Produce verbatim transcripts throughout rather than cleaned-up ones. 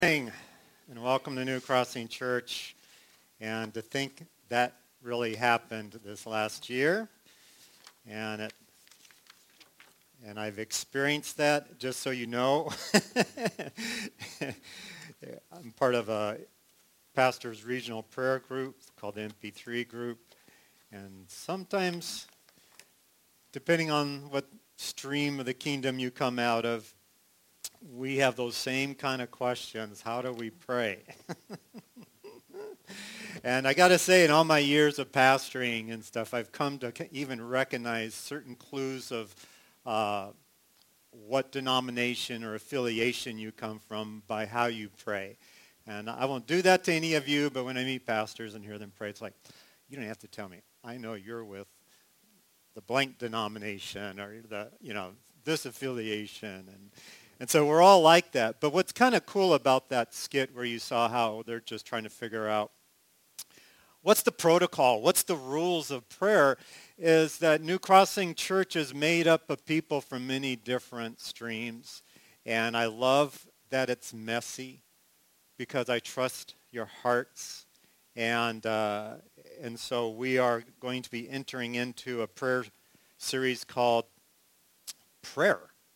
Morning, and welcome to New Crossing Church. And to think that really happened this last year, and it, and I've experienced that. Just so you know, I'm part of a pastor's regional prayer group called the M P three group, and sometimes, depending on what stream of the kingdom you come out of, we have those same kind of questions. How do we pray? And I got to say, in all my years of pastoring and stuff, I've come to even recognize certain clues of uh, what denomination or affiliation you come from by how you pray. And I won't do that to any of you, but when I meet pastors and hear them pray, it's like, you don't have to tell me. I know you're with the blank denomination or the, you know, this affiliation. And And so we're all like that. But what's kind of cool about that skit where you saw how they're just trying to figure out what's the protocol, what's the rules of prayer, is that New Crossing Church is made up of people from many different streams. And I love that it's messy because I trust your hearts. And, uh, and so we are going to be entering into a prayer series called Prayer.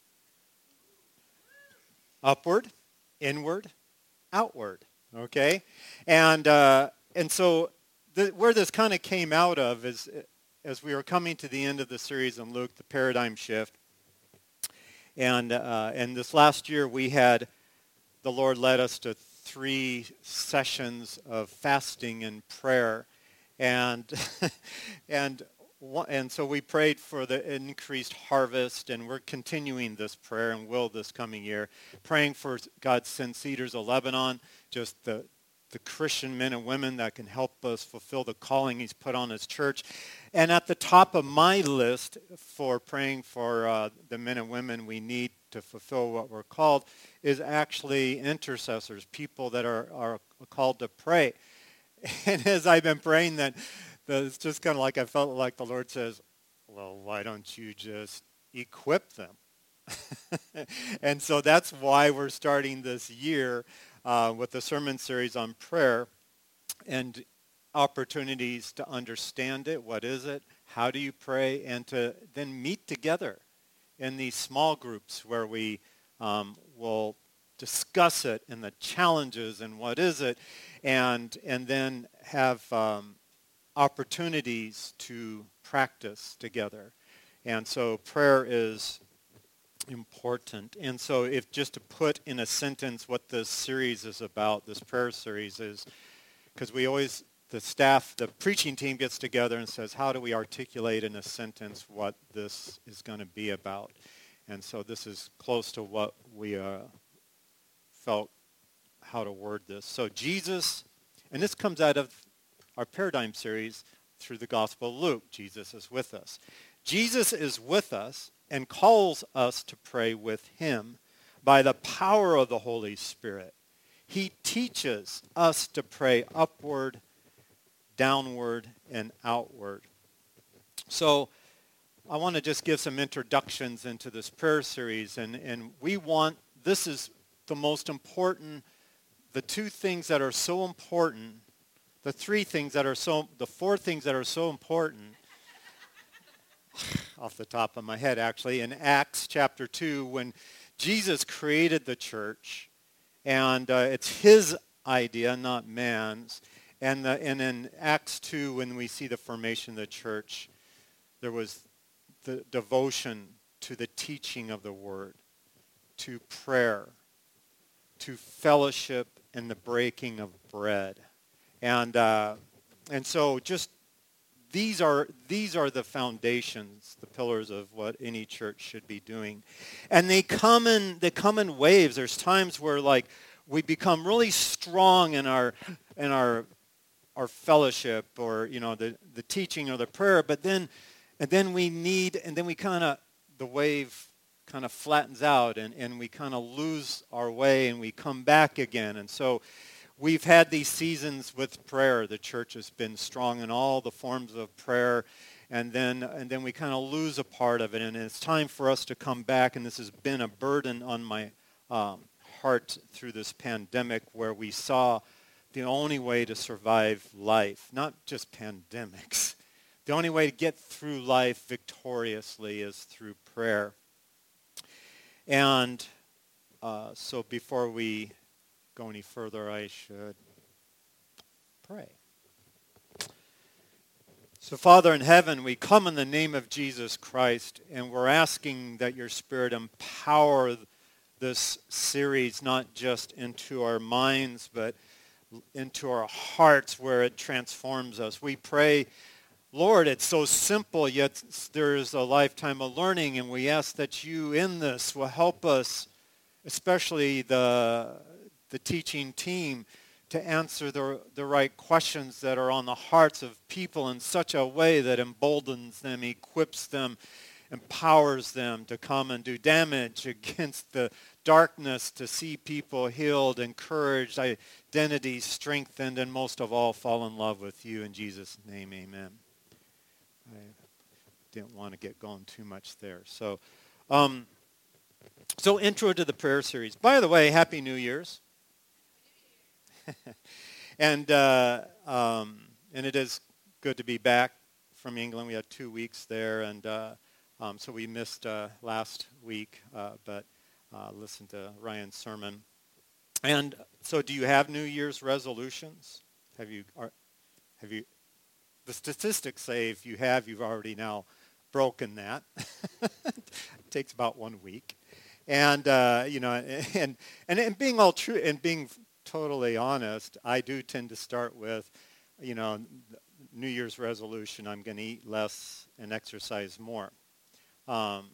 Upward, inward, outward, okay? And uh, and so the, where this kind of came out of is as we were coming to the end of the series in Luke, the paradigm shift. And, uh, and this last year we had, the Lord led us to three sessions of fasting and prayer. And, and And so we prayed for the increased harvest, and we're continuing this prayer and will this coming year, praying for God send Cedars of Lebanon, just the, the Christian men and women that can help us fulfill the calling he's put on his church. And at the top of my list for praying for uh, the men and women we need to fulfill what we're called is actually intercessors, people that are, are called to pray. And as I've been praying that, it's just kind of like I felt like the Lord says, well, why don't you just equip them? And so that's why we're starting this year uh, with the sermon series on prayer and opportunities to understand it. What is it? How do you pray? And to then meet together in these small groups where we um, will discuss it and the challenges and what is it, and and then have um, opportunities to practice together. And so prayer is important. And so if just to put in a sentence what this series is about, this prayer series is, because we always, the staff, the preaching team gets together and says, how do we articulate in a sentence what this is going to be about? And so this is close to what we uh, felt how to word this. So Jesus, and this comes out of our paradigm series through the Gospel of Luke. Jesus is with us. Jesus is with us and calls us to pray with him by the power of the Holy Spirit. He teaches us to pray upward, downward, and outward. So I want to just give some introductions into this prayer series. And, and we want, this is the most important, the two things that are so important, the three things that are so, the four things that are so important, off the top of my head actually, in Acts chapter two, when Jesus created the church, and uh, it's his idea, not man's. And, the, and in Acts two, when we see the formation of the church, there was the devotion to the teaching of the word, to prayer, to fellowship and the breaking of bread. And uh, and so just these are these are the foundations, the pillars of what any church should be doing. And they come in they come in waves. There's times where like we become really strong in our in our our fellowship or you know the, the teaching or the prayer, but then and then we need and then we kind of the wave kind of flattens out and, and we kind of lose our way and we come back again. And so we've had these seasons with prayer. The church has been strong in all the forms of prayer, and then and then we kind of lose a part of it, and it's time for us to come back, and this has been a burden on my um, part through this pandemic where we saw the only way to survive life, not just pandemics, the only way to get through life victoriously is through prayer. And uh, so before we go any further, I should pray. So Father in heaven, we come in the name of Jesus Christ, and we're asking that your Spirit empower this series not just into our minds, but into our hearts where it transforms us. We pray, Lord, it's so simple, yet there is a lifetime of learning, and we ask that you in this will help us, especially the, the teaching team, to answer the, the right questions that are on the hearts of people in such a way that emboldens them, equips them, empowers them to come and do damage against the darkness, to see people healed, encouraged, identity strengthened, and most of all, fall in love with you. In Jesus' name, amen. I didn't want to get going too much there. So, um, so intro to the prayer series. By the way, Happy New Year's. and uh, um, and it is good to be back from England. We had two weeks there, and uh, um, so we missed uh, last week, uh, but uh, listened to Ryan's sermon. And so, do you have New Year's resolutions? Have you? Are, have you? The statistics say if you have, you've already now broken that. It takes about one week, and uh, you know, and and and being all true and being totally honest, I do tend to start with, you know, New Year's resolution, I'm going to eat less and exercise more. Um,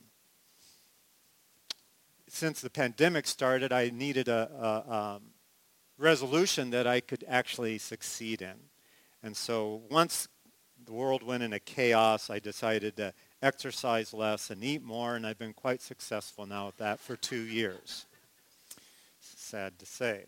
since the pandemic started, I needed a, a um, resolution that I could actually succeed in. And so once the world went into chaos, I decided to exercise less and eat more, and I've been quite successful now at that for two years. Sad to say.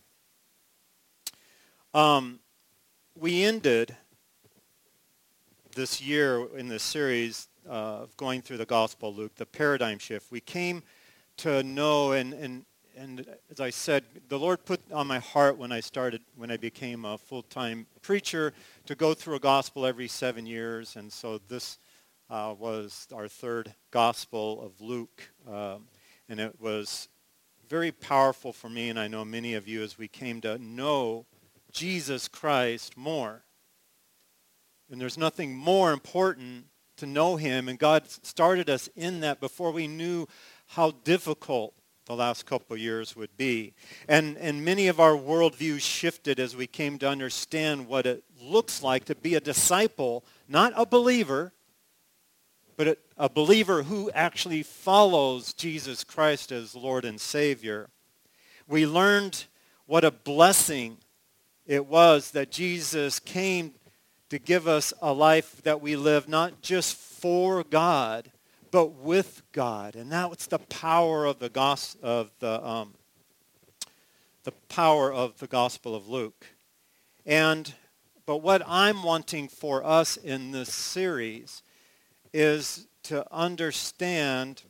Um, we ended this year in this series uh, of going through the Gospel of Luke, the paradigm shift. We came to know, and, and and as I said, the Lord put on my heart when I started, when I became a full-time preacher, to go through a gospel every seven years, and so this uh, was our third Gospel of Luke, um, and it was very powerful for me, and I know many of you, as we came to know Jesus Christ more. And there's nothing more important to know him, and God started us in that before we knew how difficult the last couple of years would be. And, and many of our worldviews shifted as we came to understand what it looks like to be a disciple, not a believer, but a, a believer who actually follows Jesus Christ as Lord and Savior. We learned what a blessing it was that Jesus came to give us a life that we live not just for God, but with God. And that's the power of the gos- of the um, the power of the Gospel of Luke. And but what I'm wanting for us in this series is to understand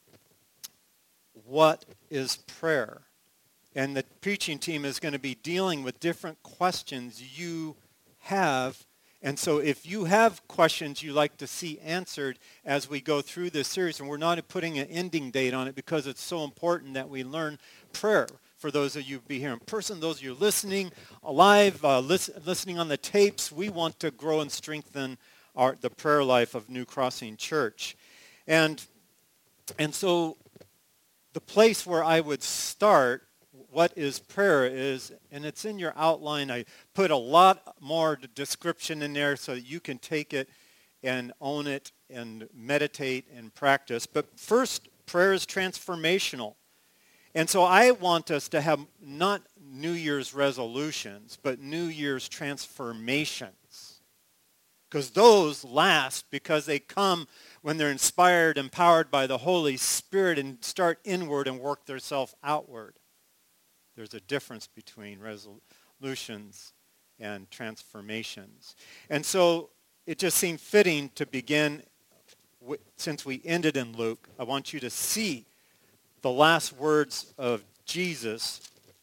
what is prayer. And the preaching team is going to be dealing with different questions you have. And so if you have questions you'd like to see answered as we go through this series, and we're not putting an ending date on it because it's so important that we learn prayer. For those of you who be here in person, those of you listening live, uh, listen, listening on the tapes, we want to grow and strengthen our, the prayer life of New Crossing Church. And, and so the place where I would start, what is prayer is, and it's in your outline. I put a lot more description in there so that you can take it and own it and meditate and practice. But first, prayer is transformational. And so I want us to have not New Year's resolutions, but New Year's transformations. Because those last because they come when they're inspired, empowered by the Holy Spirit and start inward and work themselves outward. There's a difference between resolutions and transformations. And so it just seemed fitting to begin, w- since we ended in Luke, I want you to see the last words of Jesus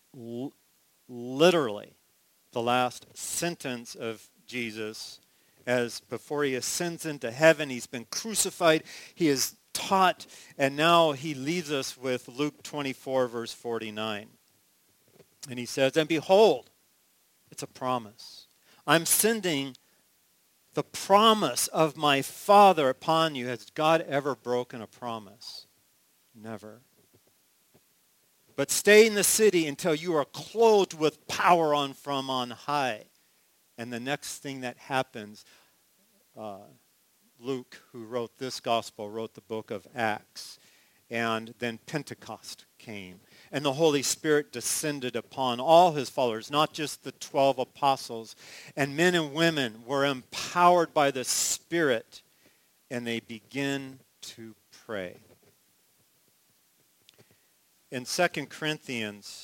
l- literally the last sentence of Jesus, as before he ascends into heaven, he's been crucified, he is taught, and now he leaves us with Luke twenty-four, verse forty-nine. And he says, and behold, it's a promise. I'm sending the promise of my Father upon you. Has God ever broken a promise? Never. But stay in the city until you are clothed with power on from on high. And the next thing that happens, uh, Luke, who wrote this gospel, wrote the book of Acts. And then Pentecost came. And the Holy Spirit descended upon all his followers, not just the twelve apostles. And men and women were empowered by the Spirit, and they begin to pray. In Second Corinthians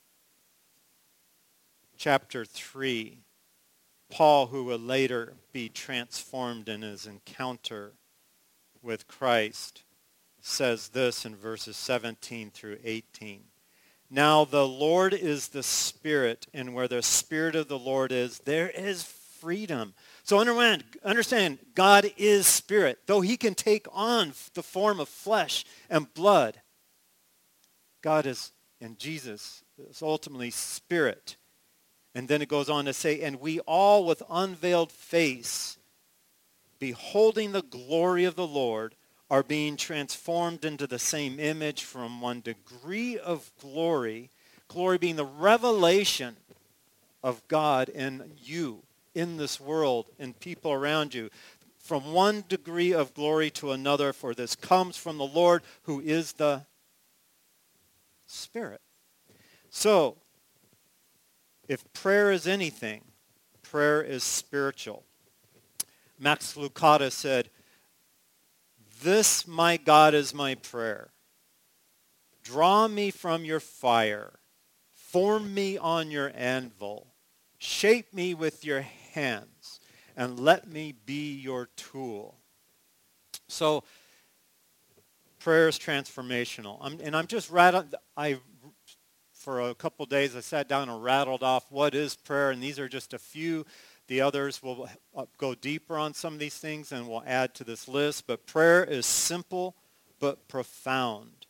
chapter three, Paul, who will later be transformed in his encounter with Christ, says this in verses seventeen through eighteen. Now the Lord is the Spirit, and where the Spirit of the Lord is, there is freedom. So understand, understand, God is Spirit. Though he can take on the form of flesh and blood, God is, and Jesus is ultimately Spirit. And then it goes on to say, and we all with unveiled face, beholding the glory of the Lord, are being transformed into the same image from one degree of glory, glory being the revelation of God in you, in this world, in people around you, from one degree of glory to another, for this comes from the Lord who is the Spirit. So, if prayer is anything, prayer is spiritual. Max Lucado said, this, my God, is my prayer. Draw me from your fire. Form me on your anvil. Shape me with your hands, and let me be your tool. So, prayer is transformational. I'm, and I'm just rattled. I, for a couple days, I sat down and rattled off what is prayer, and these are just a few. The others will go deeper on some of these things and will add to this list. But prayer is simple but profound.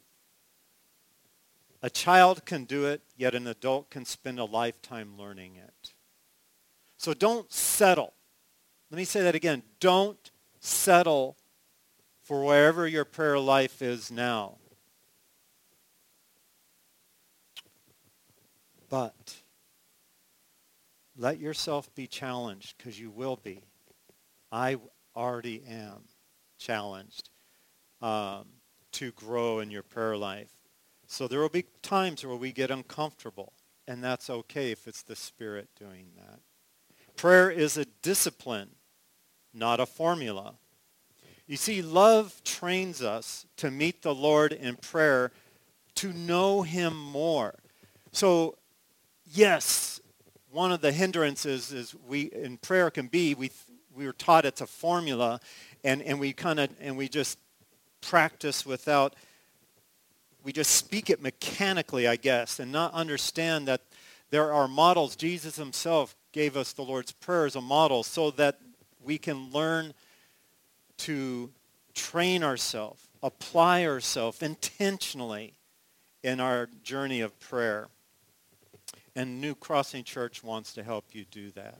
A child can do it, yet an adult can spend a lifetime learning it. So don't settle. Let me say that again. Don't settle for wherever your prayer life is now. But let yourself be challenged, because you will be. I already am challenged um, to grow in your prayer life. So there will be times where we get uncomfortable, and that's okay if it's the Spirit doing that. Prayer is a discipline, not a formula. You see, love trains us to meet the Lord in prayer, to know him more. So, yes, one of the hindrances is we in prayer can be we we were taught it's a formula, and, and we kind of and we just practice without we just speak it mechanically, I guess, and not understand that there are models. Jesus himself gave us the Lord's Prayer as a model so that we can learn to train ourselves, apply ourselves intentionally in our journey of prayer. And New Crossing Church wants to help you do that.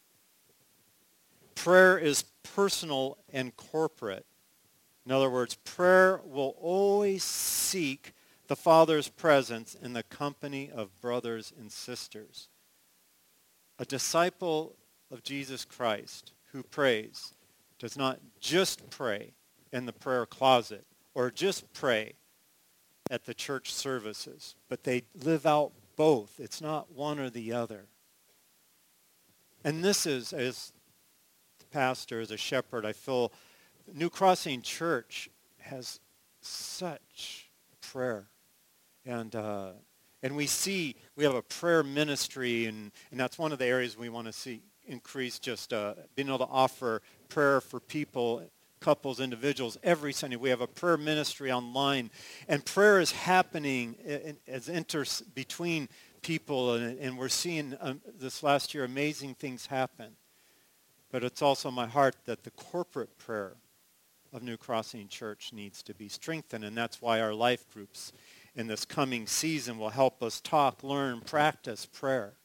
Prayer is personal and corporate. In other words, prayer will always seek the Father's presence in the company of brothers and sisters. A disciple of Jesus Christ who prays does not just pray in the prayer closet or just pray at the church services, but they live out both. It's not one or the other. And this is, as the pastor, as a shepherd, I feel New Crossing Church has such prayer. And uh, and we see, we have a prayer ministry, and, and that's one of the areas we want to see increase, just uh, being able to offer prayer for people, couples, individuals every Sunday. We have a prayer ministry online, and prayer is happening in, as inter between people, and, and we're seeing um, this last year amazing things happen. But it's also my heart that the corporate prayer of New Crossing Church needs to be strengthened, and that's why our life groups in this coming season will help us talk, learn, practice prayer.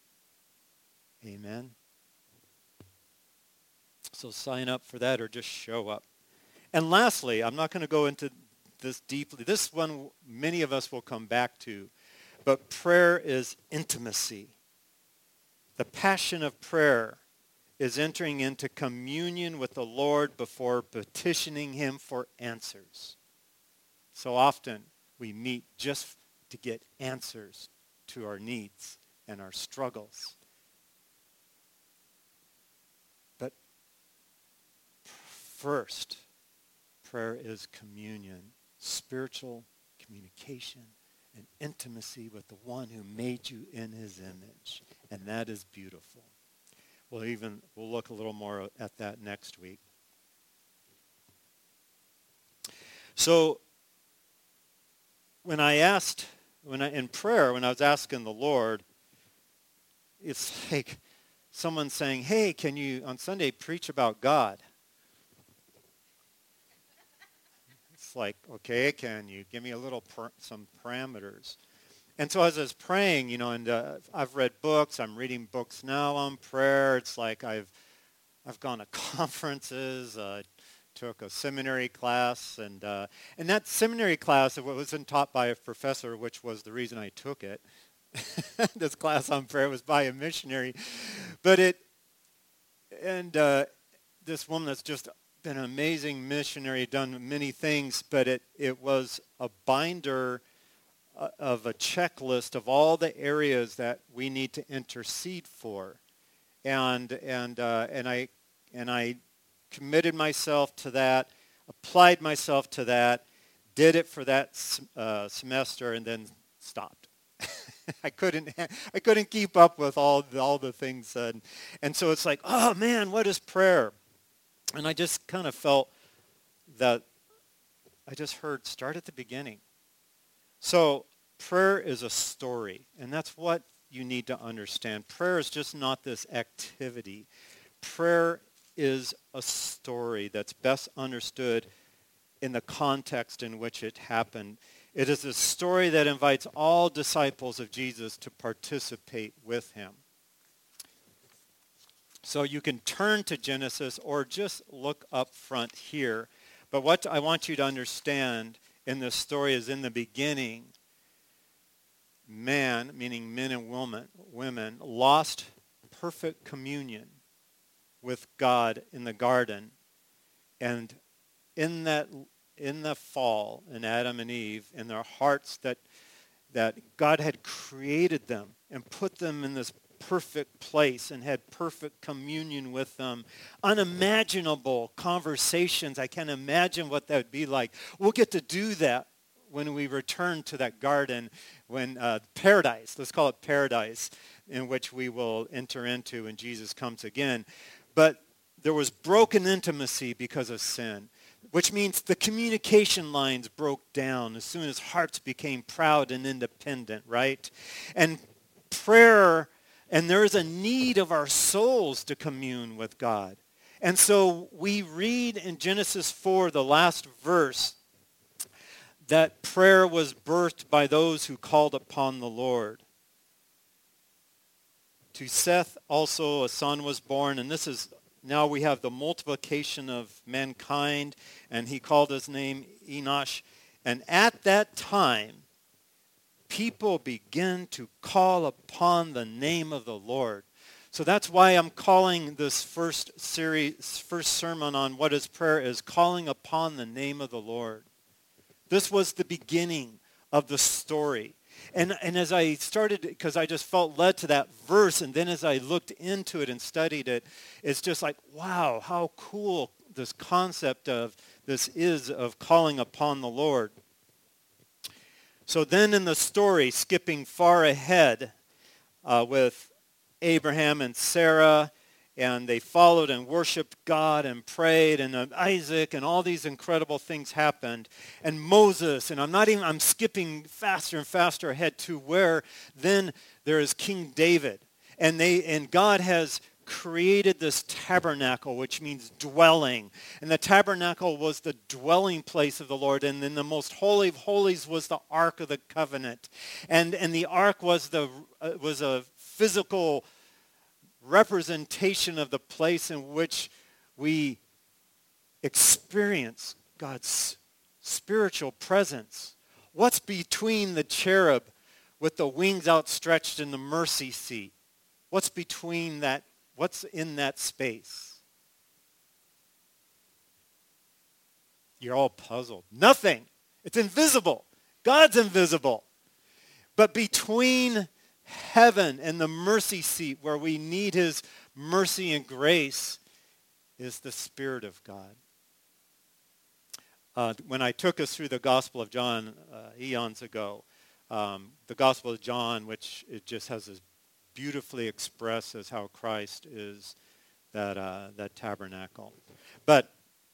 Amen. So sign up for that or just show up. And lastly, I'm not going to go into this deeply. This one many of us will come back to, but prayer is intimacy. The passion of prayer is entering into communion with the Lord before petitioning him for answers. So often we meet just to get answers to our needs and our struggles. But first, prayer is communion, spiritual communication, and intimacy with the one who made you in his image. And that is beautiful. We'll even, we'll look a little more at that next week. So, when I asked, when I, in prayer, when I was asking the Lord, it's like someone saying, hey, can you on Sunday preach about God? It's like, okay, can you give me a little, per, some parameters? And so as I was praying, you know, and uh, I've read books, I'm reading books now on prayer. It's like I've I've gone to conferences, uh, took a seminary class, and uh, and that seminary class, it wasn't taught by a professor, which was the reason I took it. This class on prayer was by a missionary, but it and uh, this woman that's just been an amazing missionary, done many things, but it it was a binder of a checklist of all the areas that we need to intercede for, and and uh, and I and I committed myself to that, applied myself to that, did it for that uh, semester, and then stopped. I couldn't I couldn't keep up with all the, all the things, and and so it's like, oh man, what is prayer? And I just kind of felt that I just heard start at the beginning. So prayer is a story, and that's what you need to understand. Prayer is just not this activity. Prayer is a story that's best understood in the context in which it happened. It is a story that invites all disciples of Jesus to participate with him. So you can turn to Genesis or just look up front here. But what I want you to understand in this story is in the beginning, man, meaning men and women, women, lost perfect communion with God in the garden. And in that, in the fall, in Adam and Eve, in their hearts that that God had created them and put them in this perfect place and had perfect communion with them. Unimaginable conversations. I can't imagine what that would be like. We'll get to do that when we return to that garden, when uh, paradise, let's call it paradise, in which we will enter into when Jesus comes again. But there was broken intimacy because of sin, which means the communication lines broke down as soon as hearts became proud and independent, right? And prayer, and there is a need of our souls to commune with God. And so we read in Genesis four, the last verse, that prayer was birthed by those who called upon the Lord. To Seth also a son was born, and this is, now we have the multiplication of mankind, and he called his name Enosh. And at that time, people begin to call upon the name of the Lord. So that's why I'm calling this first series, first sermon on what is prayer, is calling upon the name of the Lord. This was the beginning of the story. And and as I started, because I just felt led to that verse, and then as I looked into it and studied it, it's just like, wow, how cool this concept of this is of calling upon the Lord. So then in the story, skipping far ahead uh, with Abraham and Sarah, and they followed and worshiped God and prayed, and uh, Isaac, and all these incredible things happened. And Moses, and I'm not even, I'm skipping faster and faster ahead to where then there is King David. And they, and God has created this tabernacle, which means dwelling. And the tabernacle was the dwelling place of the Lord. And then the most holy of holies was the Ark of the Covenant. And, and the Ark was, the, uh, was a physical representation of the place in which we experience God's spiritual presence. What's between the cherub with the wings outstretched in the mercy seat? What's between that? What's in that space? You're all puzzled. Nothing. It's invisible. God's invisible. But between heaven and the mercy seat where we need his mercy and grace is the Spirit of God. Uh, when I took us through the Gospel of John uh, eons ago, um, the Gospel of John, which it just has this beautifully expresses how Christ is that uh, that tabernacle. But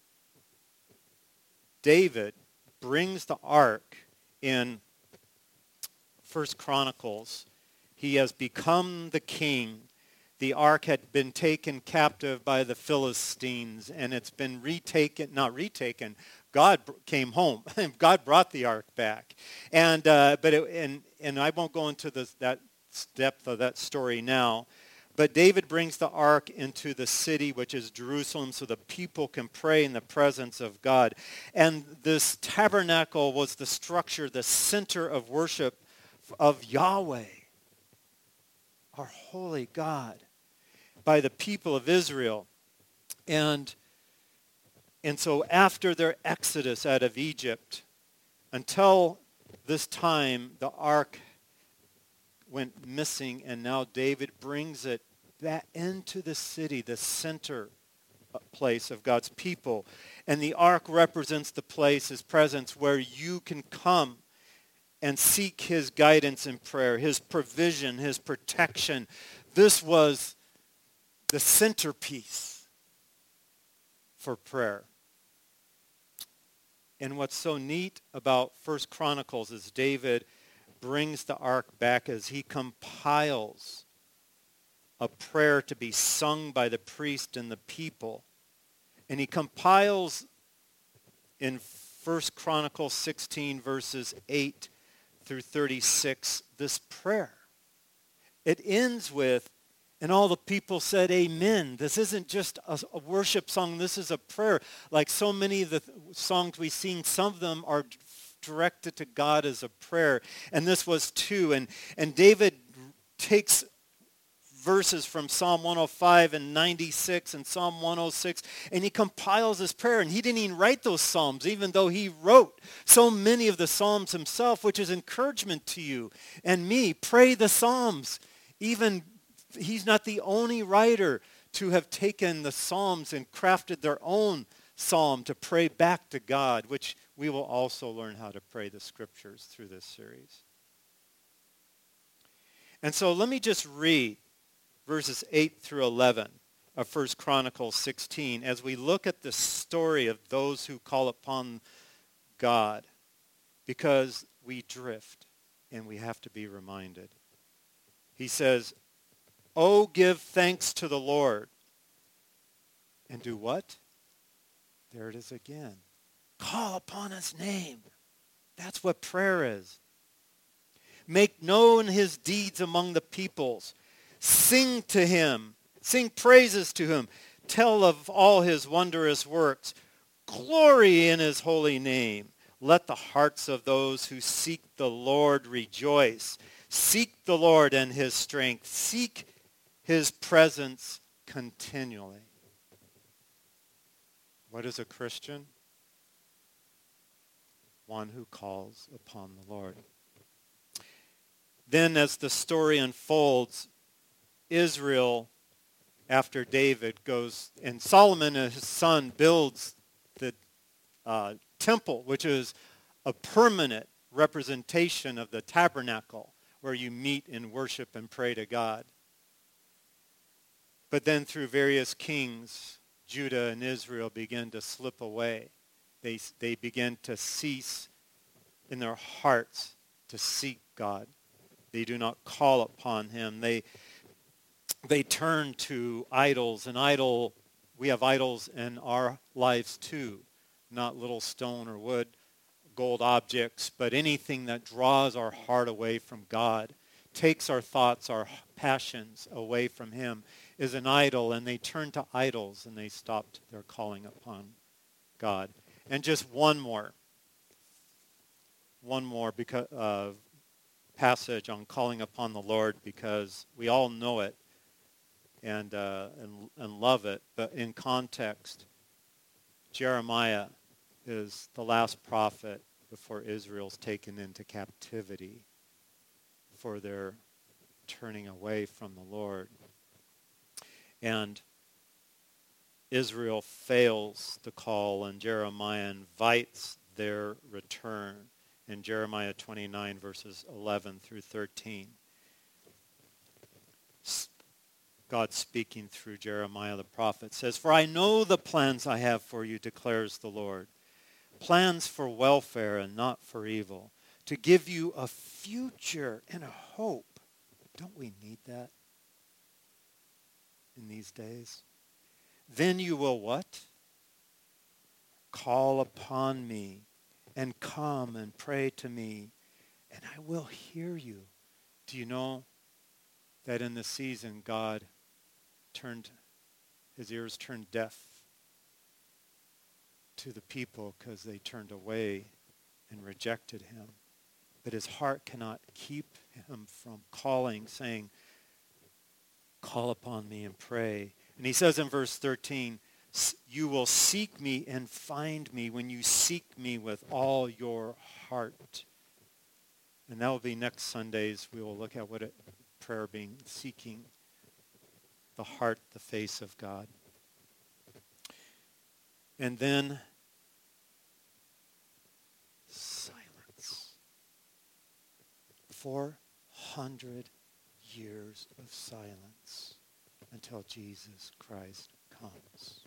David brings the ark in First Chronicles. He has become the king. The ark had been taken captive by the Philistines, and it's been retaken, not retaken. God came home. God brought the ark back. And uh, but it, and and I won't go into this, that depth of that story now. But David brings the ark into the city, which is Jerusalem, so the people can pray in the presence of God. And this tabernacle was the structure, the center of worship of Yahweh, our holy God, by the people of Israel. And, and so after their exodus out of Egypt, until this time, the ark went missing, and now David brings it back into the city, the center place of God's people. And the ark represents the place, his presence, where you can come and seek his guidance in prayer, his provision, his protection. This was the centerpiece for prayer. And what's so neat about First Chronicles is David brings the ark back as he compiles a prayer to be sung by the priest and the people. And he compiles in First Chronicles sixteen, verses eight through thirty-six, this prayer. It ends with, and all the people said, amen. This isn't just a, a worship song. This is a prayer. Like so many of the th- songs we sing, some of them are directed to God as a prayer. And this was too. And, and David takes verses from Psalm one oh five and ninety-six and Psalm one oh six, and he compiles his prayer. And he didn't even write those psalms, even though he wrote so many of the psalms himself, which is encouragement to you and me. Pray the psalms. Even he's not the only writer to have taken the psalms and crafted their own psalm to pray back to God, which we will also learn how to pray the scriptures through this series. And so let me just read verses eight through eleven of First Chronicles sixteen as we look at the story of those who call upon God, because we drift and we have to be reminded. He says, "Oh, give thanks to the Lord." And do what? There it is again. Call upon his name. That's what prayer is. Make known his deeds among the peoples. Sing to him. Sing praises to him. Tell of all his wondrous works. Glory in his holy name. Let the hearts of those who seek the Lord rejoice. Seek the Lord and his strength. Seek his presence continually. What is a Christian? One who calls upon the Lord. Then as the story unfolds, Israel, after David, goes, and Solomon and his son builds the uh, temple, which is a permanent representation of the tabernacle where you meet and worship and pray to God. But then through various kings, Judah and Israel began to slip away. They, they began to cease in their hearts to seek God. They do not call upon him. They, they turn to idols. And idol, we have idols in our lives too. Not little stone or wood, gold objects, but anything that draws our heart away from God, takes our thoughts, our passions away from him, is an idol. And they turn to idols and they stopped their calling upon God. And just one more. One more because, uh, passage on calling upon the Lord, because we all know it and, uh, and, and love it. But in context, Jeremiah is the last prophet before Israel's taken into captivity for their turning away from the Lord. And Israel fails to call, and Jeremiah invites their return in Jeremiah twenty-nine, verses eleven through thirteen. God speaking through Jeremiah the prophet says, "For I know the plans I have for you, declares the Lord, plans for welfare and not for evil, to give you a future and a hope." Don't we need that in these days? "Then you will" what? "Call upon me and come and pray to me, and I will hear you." Do you know that in this season God turned, his ears turned deaf to the people because they turned away and rejected him? But his heart cannot keep him from calling, saying, "Call upon me and pray." And he says in verse thirteen, "You will seek me and find me when you seek me with all your heart." And that will be next Sundays. We will look at what it, prayer being, seeking the heart, the face of God. And then silence. four hundred years of silence until Jesus Christ comes.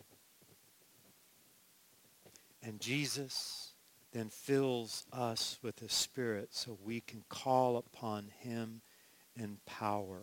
And Jesus then fills us with the Spirit so we can call upon him in power.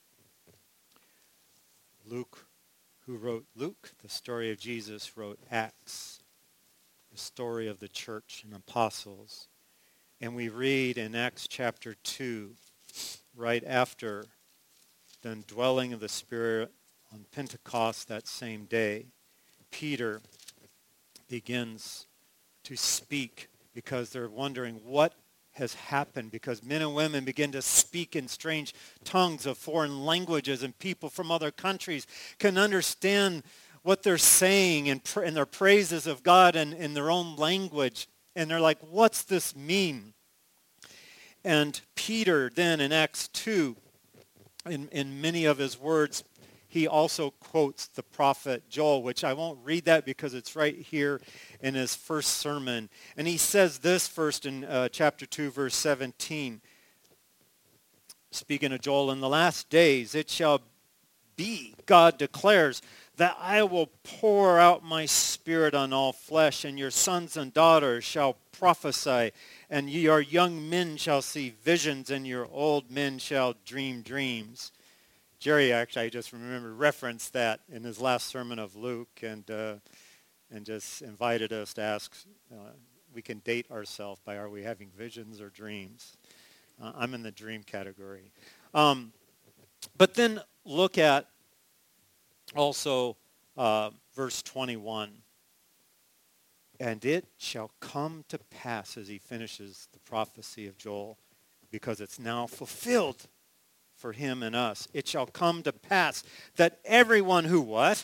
Luke, who wrote Luke, the story of Jesus, wrote Acts, the story of the church and apostles. And we read in Acts chapter two, right after the indwelling of the Spirit on Pentecost that same day, Peter begins to speak because they're wondering what has happened, because men and women begin to speak in strange tongues of foreign languages, and people from other countries can understand what they're saying and, pra- and their praises of God in, in their own language. And they're like, what's this mean? And Peter then in Acts two, in, in many of his words, he also quotes the prophet Joel, which I won't read that because it's right here in his first sermon. And he says this first in uh, chapter two, verse seventeen. Speaking of Joel, "In the last days it shall be, God declares, that I will pour out my Spirit on all flesh, and your sons and daughters shall prophesy, and your young men shall see visions, and your old men shall dream dreams." Jerry actually, I just remember, referenced that in his last sermon of Luke, and uh, and just invited us to ask, uh, we can date ourselves by, are we having visions or dreams? Uh, I'm in the dream category. Um, but then look at also uh, verse twenty-one. "And it shall come to pass," as he finishes the prophecy of Joel, because it's now fulfilled for him and us. "It shall come to pass that everyone who" what?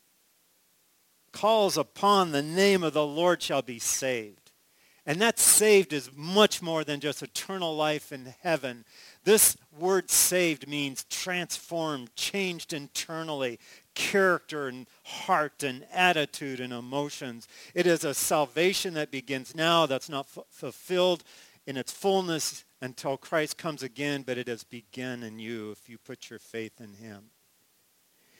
"calls upon the name of the Lord shall be saved." And that saved is much more than just eternal life in heaven. This word saved means transformed, changed internally, character and heart and attitude and emotions. It is a salvation that begins now, that's not f- fulfilled in its fullness until Christ comes again, but it has begun in you if you put your faith in him.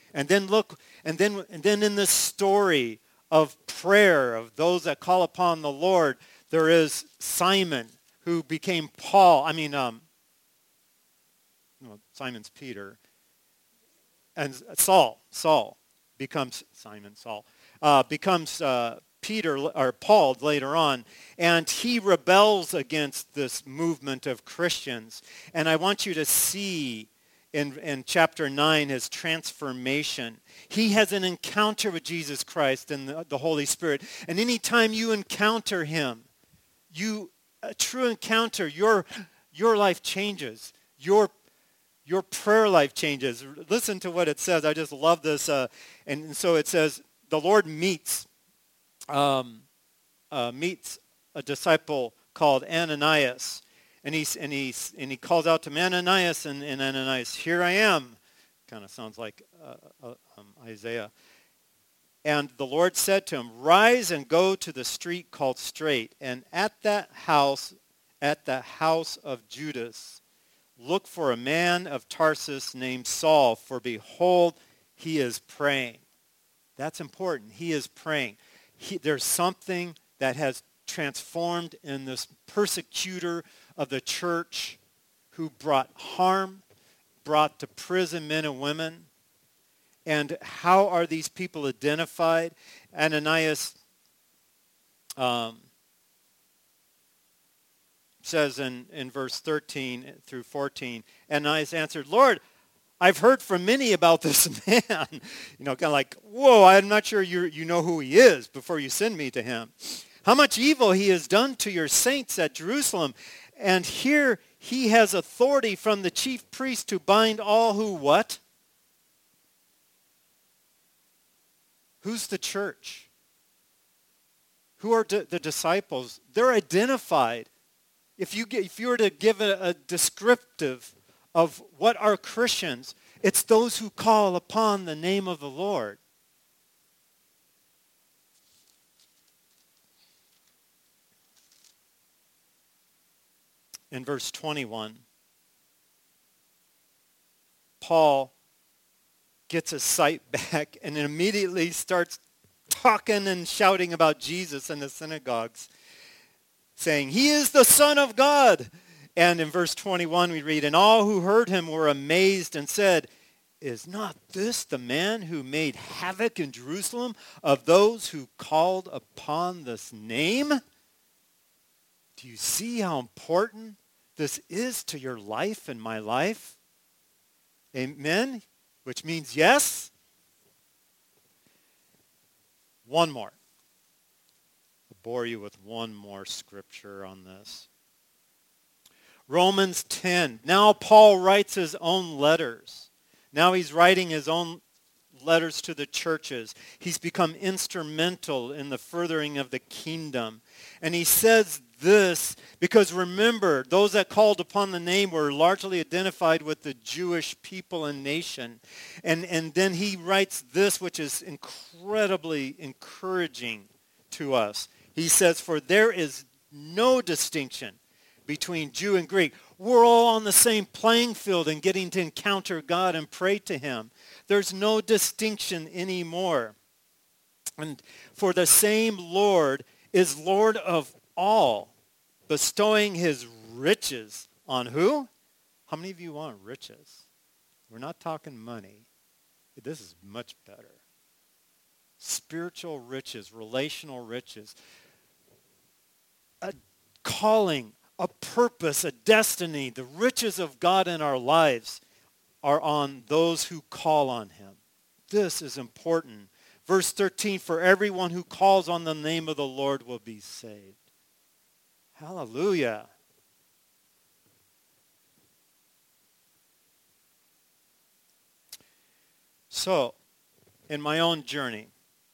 And then look, and then and then in this story of prayer, of those that call upon the Lord, there is Simon, who became Paul. I mean, um, well, Simon's Peter. And Saul, Saul becomes, Simon, Saul, uh, becomes uh, Peter, or Paul later on. And he rebels against this movement of Christians. And I want you to see in, in chapter nine his transformation. He has an encounter with Jesus Christ and the, the Holy Spirit. And anytime you encounter him, you a true encounter, your, your life changes. Your Your prayer life changes. Listen to what it says. I just love this. Uh, and so it says, the Lord meets um, uh, meets a disciple called Ananias, and he and he and he calls out to him, Ananias, and, and Ananias, here I am. Kind of sounds like uh, uh, um, Isaiah. And the Lord said to him, rise and go to the street called Straight, and at that house, at the house of Judas, look for a man of Tarsus named Saul, for behold, he is praying. That's important. He is praying. He, there's something that has transformed in this persecutor of the church who brought harm, brought to prison men and women. And how are these people identified? Ananias um, says in, in verse thirteen through fourteen, Ananias answered, Lord, I've heard from many about this man. You know, kind of like, whoa, I'm not sure you you know who he is before you send me to him. How much evil he has done to your saints at Jerusalem. And here he has authority from the chief priest to bind all who what? Who's the church? Who are d- the disciples? They're identified. If you get, if you were to give a, a descriptive of what are Christians, it's those who call upon the name of the Lord. In verse twenty-one, Paul gets his sight back and immediately starts talking and shouting about Jesus in the synagogues, saying, he is the Son of God. And in verse twenty-one we read, and all who heard him were amazed and said, is not this the man who made havoc in Jerusalem of those who called upon this name? Do you see how important this is to your life and my life? Amen? Which means yes. One more. I'll bore you with one more scripture on this. Romans ten. Now Paul writes his own letters. Now he's writing his own letters to the churches. He's become instrumental in the furthering of the kingdom. And he says this because remember, those that called upon the name were largely identified with the Jewish people and nation. And, and then he writes this, which is incredibly encouraging to us. He says, for there is no distinction between Jew and Greek. We're all on the same playing field and getting to encounter God and pray to him. There's no distinction anymore. And for the same Lord is Lord of all, bestowing his riches on who? How many of you want riches? We're not talking money. This is much better. Spiritual riches, relational riches, a calling, a purpose, a destiny. The riches of God in our lives are on those who call on him. This is important. Verse thirteen, for everyone who calls on the name of the Lord will be saved. Hallelujah. So, in my own journey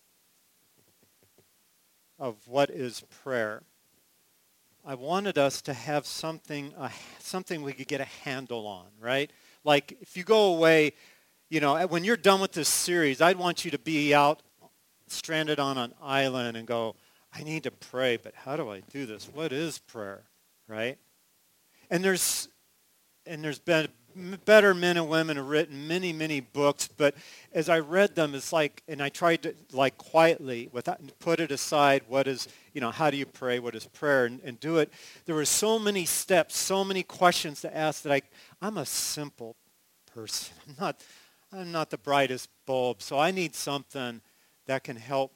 of what is prayer, I wanted us to have something, uh, something we could get a handle on, right? Like if you go away, you know, when you're done with this series, I'd want you to be out stranded on an island and go, I need to pray, but how do I do this? What is prayer, right? And there's and there's been m- better men and women have written many, many books, but as I read them, it's like, and I tried to, like, quietly, without, put it aside, what is, you know, how do you pray, what is prayer, and, and do it. There were so many steps, so many questions to ask that I, I'm a simple person. I'm not, I'm not the brightest bulb, so I need something that can help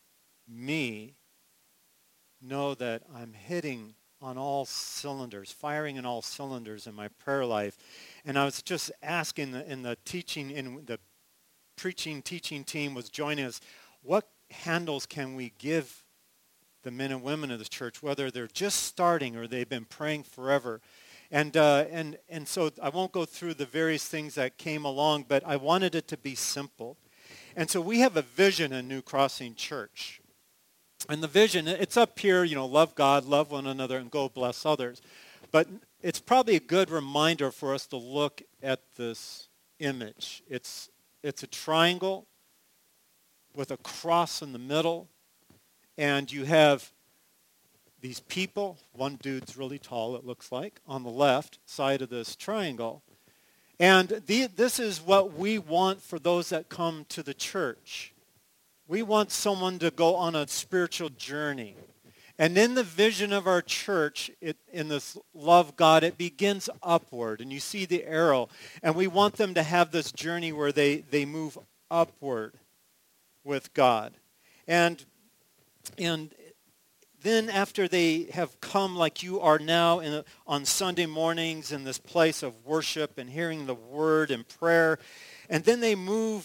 me know that I'm hitting on all cylinders, firing in all cylinders in my prayer life. And I was just asking, the, in the teaching, in the preaching, teaching team was joining us, what handles can we give the men and women of the church, whether they're just starting or they've been praying forever? And, uh, and, and so I won't go through the various things that came along, but I wanted it to be simple. And so we have a vision in New Crossing Church. And the vision, it's up here, you know, love God, love one another, and go bless others. But it's probably a good reminder for us to look at this image. It's, it's a triangle with a cross in the middle, and you have these people. One dude's really tall, it looks like, on the left side of this triangle. And the, this is what we want for those that come to the church. We want someone to go on a spiritual journey. And in the vision of our church, it, in this love God, it begins upward. And you see the arrow. And we want them to have this journey where they, they move upward with God. And, and then after they have come like you are now in a, on Sunday mornings in this place of worship and hearing the word and prayer, and then they move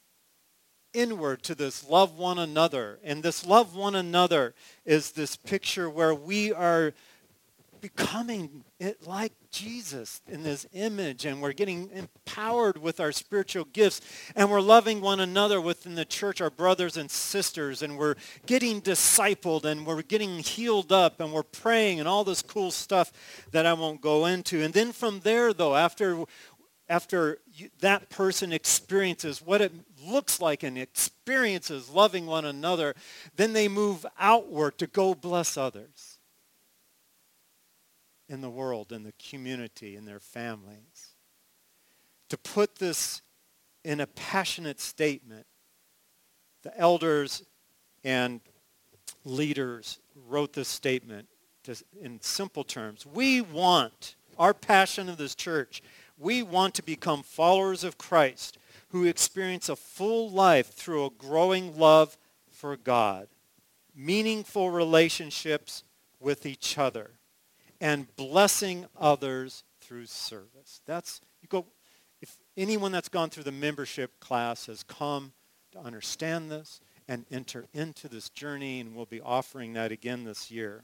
inward to this love one another. And this love one another is this picture where we are becoming it like Jesus in this image, and we're getting empowered with our spiritual gifts, and we're loving one another within the church, our brothers and sisters, and we're getting discipled, and we're getting healed up, and we're praying, and all this cool stuff that I won't go into. And then from there, though, after after you, that person experiences what it looks like and experiences loving one another, then they move outward to go bless others in the world, in the community, in their families. To put this in a passionate statement, the elders and leaders wrote this statement to, in simple terms. We want, our passion of this church, we want to become followers of Christ who experience a full life through a growing love for God, meaningful relationships with each other, and blessing others through service. That's, you go, if anyone that's gone through the membership class has come to understand this and enter into this journey, and we'll be offering that again this year.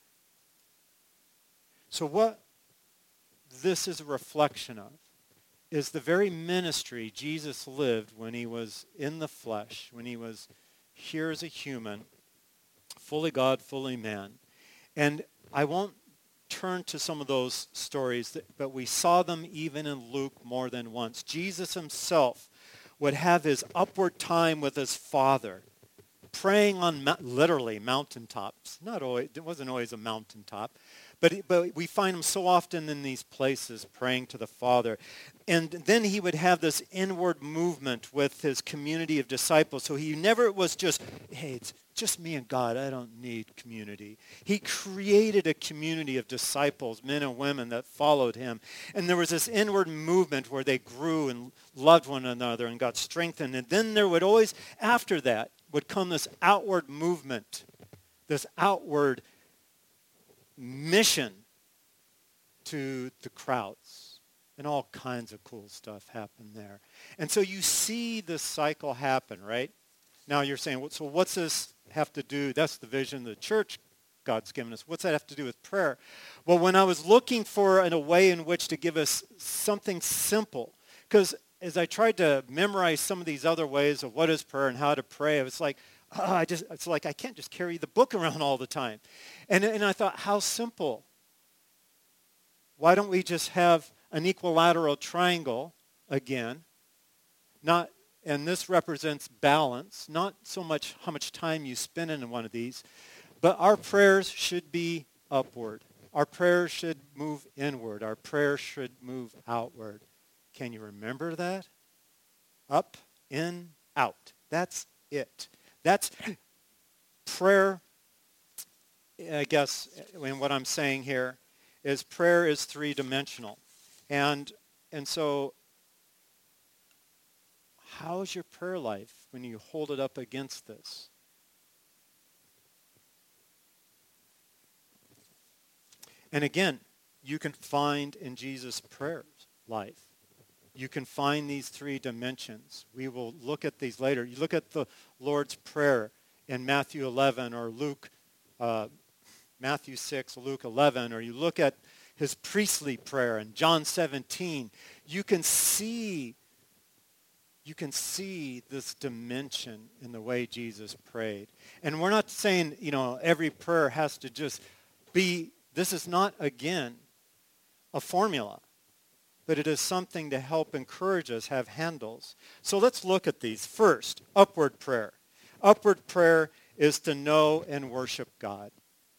So what this is a reflection of is the very ministry Jesus lived when he was in the flesh, when he was here as a human, fully God, fully man. And I won't turn to some of those stories, that, but we saw them even in Luke more than once. Jesus himself would have his upward time with his Father, praying on literally mountaintops. Not always, it wasn't always a mountaintop, but, but we find him so often in these places praying to the Father. And then he would have this inward movement with his community of disciples. So he never was just, hey, it's just me and God. I don't need community. He created a community of disciples, men and women that followed him. And there was this inward movement where they grew and loved one another and got strengthened. And then there would always, after that, would come this outward movement, this outward mission to the crowds. And all kinds of cool stuff happened there. And so you see this cycle happen, right? Now you're saying, so what's this have to do? That's the vision of the church God's given us. What's that have to do with prayer? Well, when I was looking for a way in which to give us something simple, because as I tried to memorize some of these other ways of what is prayer and how to pray, it was like, oh, I just, it's like I can't just carry the book around all the time. And, and I thought, how simple. Why don't we just have an equilateral triangle again? Not, and this represents balance, not so much how much time you spend in one of these, but our prayers should be upward. our prayers should move inward. Our prayers should move outward. Can you remember that? Up, in, out. That's it. That's prayer. I guess and what I'm saying here is prayer is three-dimensional. And and so how's your prayer life when you hold it up against this? And again, you can find in Jesus' prayer life, you can find these three dimensions. We will look at these later. You look at the Lord's Prayer in Matthew eleven or Luke, uh, Matthew six, Luke eleven, or you look at his priestly prayer in John seventeen. You can see, you can see this dimension in the way Jesus prayed. And we're not saying, you know, every prayer has to just be, this is not, again, a formula, but it is something to help encourage us have handles. So let's look at these. First, upward prayer. Upward prayer is to know and worship God.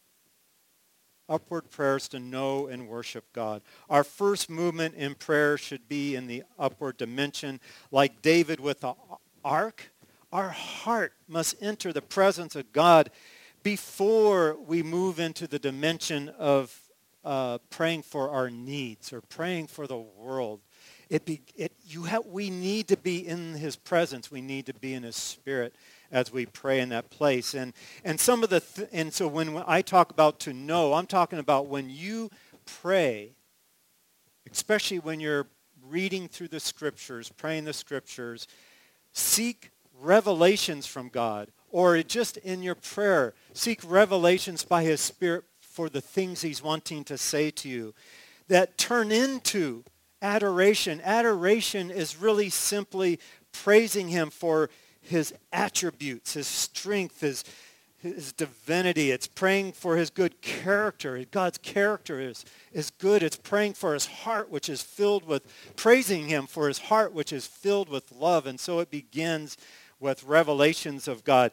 Upward prayer is to know and worship God. Our first movement in prayer should be in the upward dimension. Like David with the ark, our heart must enter the presence of God before we move into the dimension of uh, praying for our needs or praying for the world. It be, it, you have, we need to be in his presence. We need to be in his spirit as we pray in that place. And and some of the th- and so when I talk about to know, I'm talking about when you pray, especially when you're reading through the scriptures, praying the scriptures, seek revelations from God, or just in your prayer, seek revelations by his Spirit for the things he's wanting to say to you that turn into adoration. Adoration is really simply praising him for his attributes, his strength, his, his divinity. It's praying for his good character. God's character is, is good. It's praying for his heart, which is filled with, praising him for his heart, which is filled with love. And so it begins with revelations of God.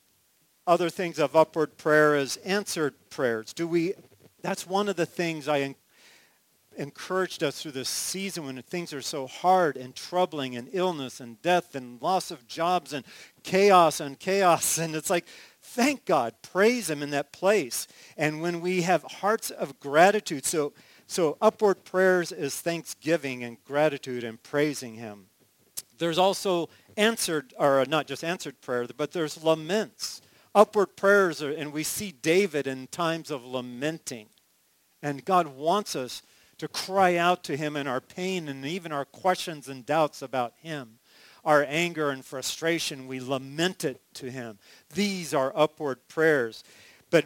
Other things of upward prayer is answered prayers. Do we? That's one of the things I en- encouraged us through this season when things are so hard and troubling and illness and death and loss of jobs and chaos and chaos. And it's like, thank God, praise him in that place. And when we have hearts of gratitude, so so upward prayers is thanksgiving and gratitude and praising him. There's also answered, or not just answered prayer, but there's laments. Upward prayers, are, and we see David in times of lamenting. And God wants us to cry out to him in our pain and even our questions and doubts about him. Our anger and frustration, we lament it to him. These are upward prayers. But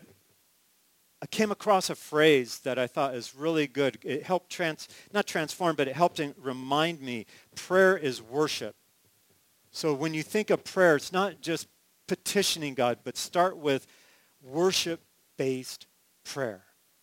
I came across a phrase that I thought is really good. It helped trans, not transform, but it helped remind me, prayer is worship. So when you think of prayer, it's not just petitioning God, but start with worship-based prayer.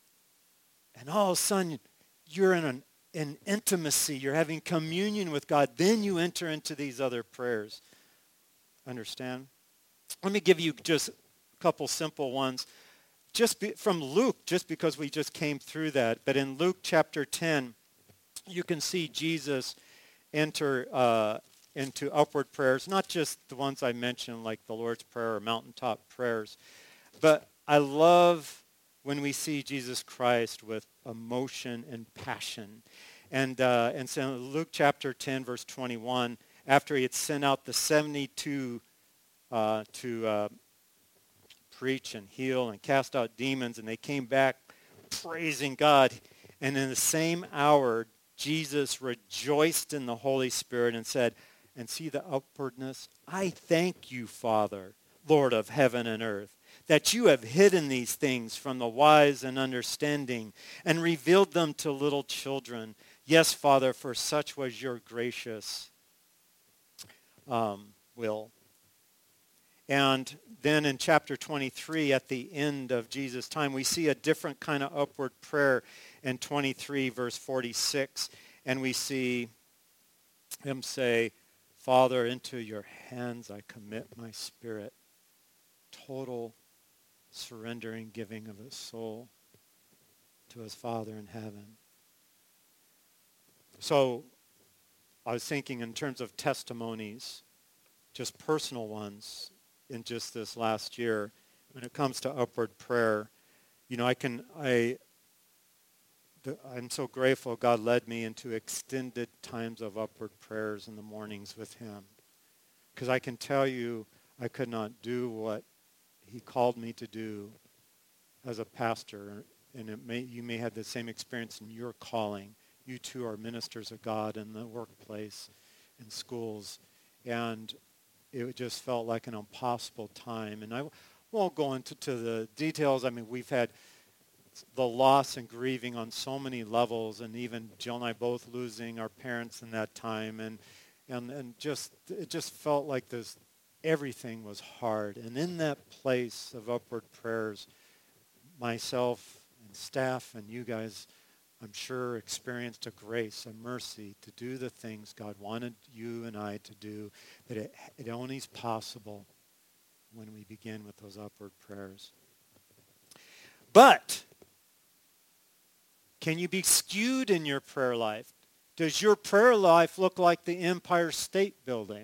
And all of a sudden, you're in an, an intimacy. You're having communion with God. Then you enter into these other prayers. Understand? Let me give you just a couple simple ones. Just be, from Luke, just because we just came through that. But in Luke chapter ten, you can see Jesus enter uh, into upward prayers, not just the ones I mentioned, like the Lord's Prayer or mountaintop prayers. But I love when we see Jesus Christ with emotion and passion. And, uh, and so Luke chapter ten, verse twenty-one, after he had sent out the seventy-two uh, to uh, preach and heal and cast out demons, and they came back praising God. And in the same hour, Jesus rejoiced in the Holy Spirit and said, and see the upwardness, I thank you, Father, Lord of heaven and earth, that you have hidden these things from the wise and understanding and revealed them to little children. Yes, Father, for such was your gracious um, will. And then in chapter twenty-three, at the end of Jesus' time, we see a different kind of upward prayer in twenty-three, verse forty-six. And we see him say, Father, into your hands I commit my spirit. Total surrendering, giving of his soul. to his Father in heaven. So I was thinking in terms of testimonies, just personal ones in just this last year, when it comes to upward prayer. You know, I can, I, the, I'm so grateful God led me into extended times of upward prayers in the mornings with him. Because I can tell you, I could not do what he called me to do as a pastor. And it may, you may have the same experience in your calling. You too are ministers of God in the workplace, in schools. And it just felt like an impossible time. And I won't go into to the details. I mean, we've had the loss and grieving on so many levels, and even Jill and I both losing our parents in that time. And and, and just it just felt like this, everything was hard. And in that place of upward prayers, myself and staff and you guys, I'm sure, experienced a grace, a mercy to do the things God wanted you and I to do, that it, it only is possible when we begin with those upward prayers. But can you be skewed in your prayer life? Does your prayer life look like the Empire State Building?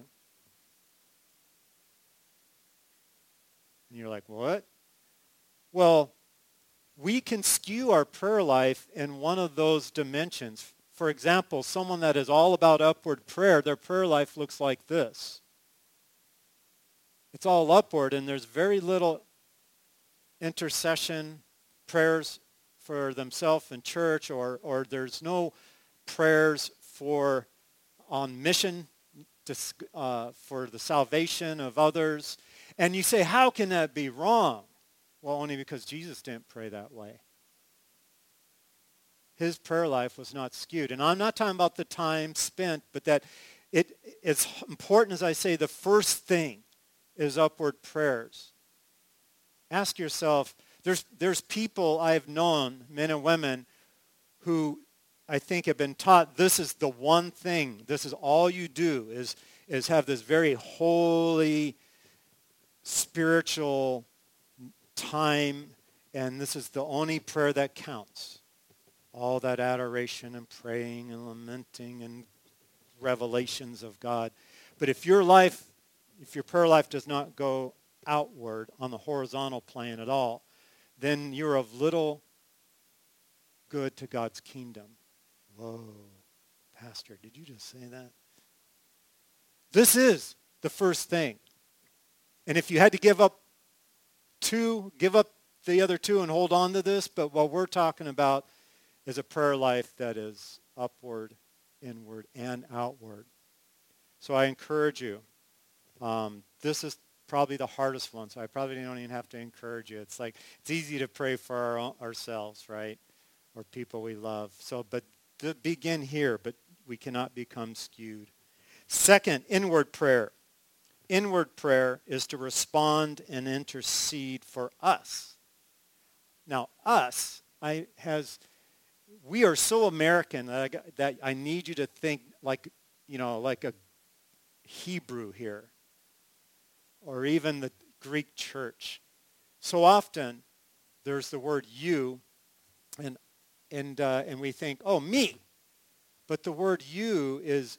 And you're like, what? Well, we can skew our prayer life in one of those dimensions. For example, someone that is all about upward prayer, their prayer life looks like this. It's all upward, and there's very little intercession, prayers for themselves in church, or, or there's no prayers for on mission to, uh, for the salvation of others. And you say, how can that be wrong? Well, only because Jesus didn't pray that way. His prayer life was not skewed. And I'm not talking about the time spent, but that it, it's important, as I say, the first thing is upward prayers. Ask yourself, there's, there's people I've known, men and women, who I think have been taught this is the one thing, this is all you do, is, is have this very holy, spiritual time, and this is the only prayer that counts. All that adoration and praying and lamenting and revelations of God. But if your life, if your prayer life does not go outward on the horizontal plane at all, then you're of little good to God's kingdom. Whoa, Pastor, did you just say that? This is the first thing. And if you had to give up two, give up the other two and hold on to this, but what we're talking about is a prayer life that is upward, inward, and outward. So I encourage you. Um, this is probably the hardest one, so I probably don't even have to encourage you. It's like, it's easy to pray for our own, ourselves, right? Or people we love. So, but to begin here, but we cannot become skewed. Second, inward prayer. Inward prayer is to respond and intercede for us. Now, us, I has, we are so American that I, that I need you to think like, you know, like a Hebrew here, or even the Greek church. So often, there's the word you, and and uh, and we think, oh, me. But the word you is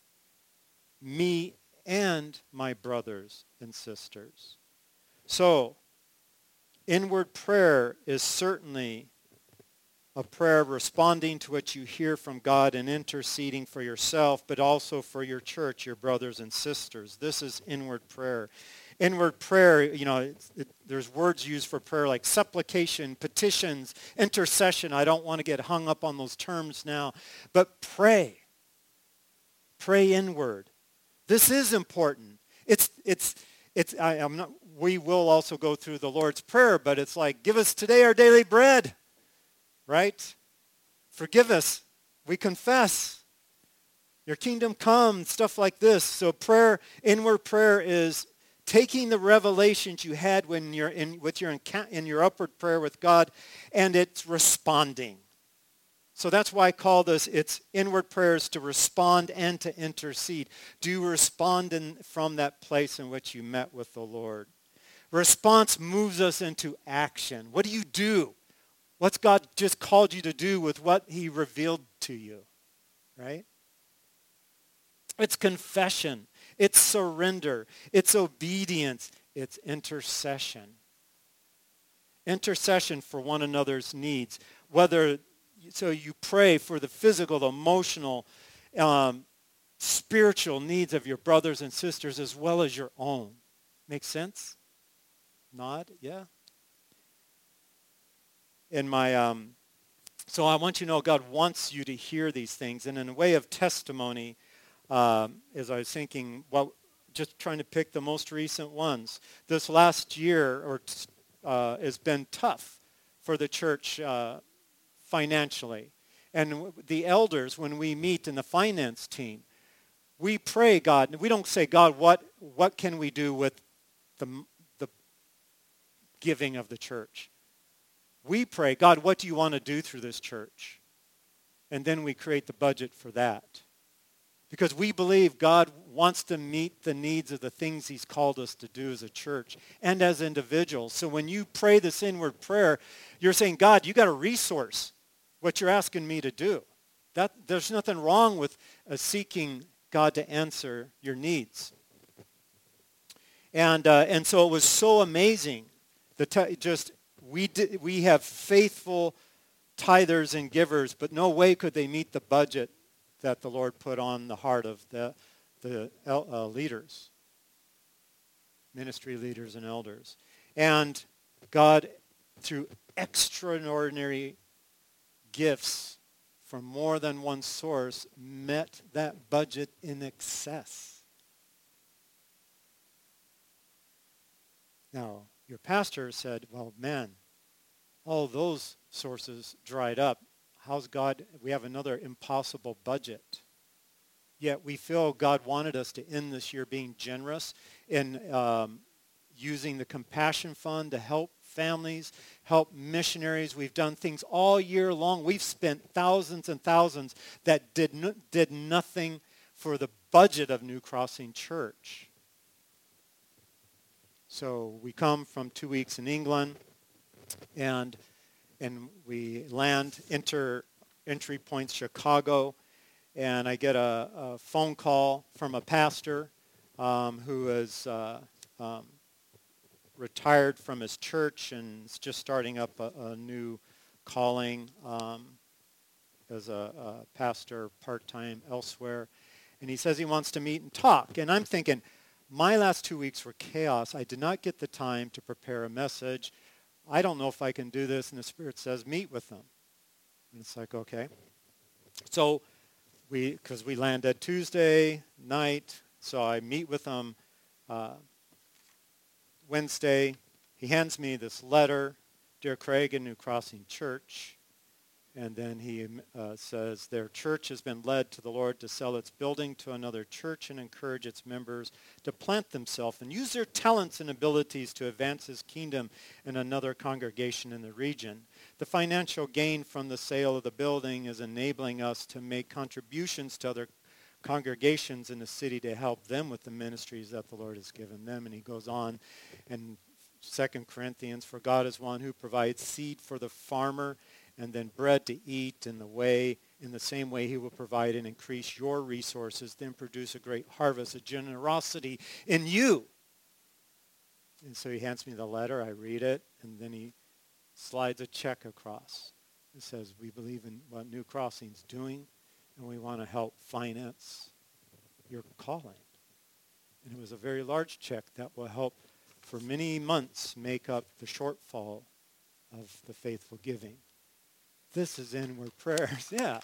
me and my brothers and sisters. So, inward prayer is certainly a prayer responding to what you hear from God and interceding for yourself, but also for your church, your brothers and sisters. This is inward prayer. Inward prayer, you know, it, it, there's words used for prayer like supplication, petitions, intercession. I don't want to get hung up on those terms now, but pray. Pray inward. This is important. It's, it's, it's, I, I'm not, we will also go through the Lord's Prayer, but it's like, give us today our daily bread. Right? Forgive us. We confess. Your kingdom come, stuff like this. So prayer, inward prayer is taking the revelations you had when you're in with your in your upward prayer with God, and it's responding. So that's why I call this, it's inward prayers to respond and to intercede. Do you respond in, from that place in which you met with the Lord? Response moves us into action. What do you do? What's God just called you to do with what he revealed to you, right? It's confession. It's surrender. It's obedience. It's intercession. Intercession for one another's needs. Whether, so you pray for the physical, the emotional, um, spiritual needs of your brothers and sisters as well as your own. Make sense? Nod? Yeah? In my, um, so I want you to know God wants you to hear these things. And in a way of testimony, um, as I was thinking, well, just trying to pick the most recent ones. This last year or uh, has been tough for the church uh, financially. And the elders, when we meet in the finance team, we pray God. We don't say, God, what what can we do with the the giving of the church? We pray, God, what do you want to do through this church? And then we create the budget for that. Because we believe God wants to meet the needs of the things he's called us to do as a church and as individuals. So when you pray this inward prayer, you're saying, God, you got to resource what you're asking me to do. That there's nothing wrong with uh, seeking God to answer your needs. And uh, and so it was so amazing. The t- just we did, we have faithful tithers and givers, but no way could they meet the budget that the Lord put on the heart of the the uh, leaders, ministry leaders and elders. And God, through extraordinary gifts from more than one source, met that budget in excess. Now, your pastor said, well, man, all those sources dried up. How's God? We have another impossible budget. Yet we feel God wanted us to end this year being generous in um, using the Compassion Fund to help families, help missionaries. We've done things all year long. We've spent thousands and thousands that did, no, did nothing for the budget of New Crossing Church. So we come from two weeks in England, and and we land, enter entry point Chicago, and I get a, a phone call from a pastor um, who is uh, um, retired from his church and is just starting up a, a new calling um, as a, a pastor part-time elsewhere. And he says he wants to meet and talk. And I'm thinking, my last two weeks were chaos. I did not get the time to prepare a message. I don't know if I can do this. And the Spirit says, meet with them. And it's like, okay. So we, because we landed Tuesday night, so I meet with them uh, Wednesday. He hands me this letter, Dear Craig in New Crossing Church. And then he uh, says, their church has been led to the Lord to sell its building to another church and encourage its members to plant themselves and use their talents and abilities to advance his kingdom in another congregation in the region. The financial gain from the sale of the building is enabling us to make contributions to other congregations in the city to help them with the ministries that the Lord has given them. And he goes on in Second Corinthians, for God is one who provides seed for the farmer and then bread to eat in the way, in the same way he will provide and increase your resources, then produce a great harvest of generosity in you. And so he hands me the letter, I read it, and then he slides a check across. It says, we believe in what New Crossing's doing, and we want to help finance your calling. And it was a very large check that will help for many months make up the shortfall of the faithful giving. This is inward prayers. Yeah.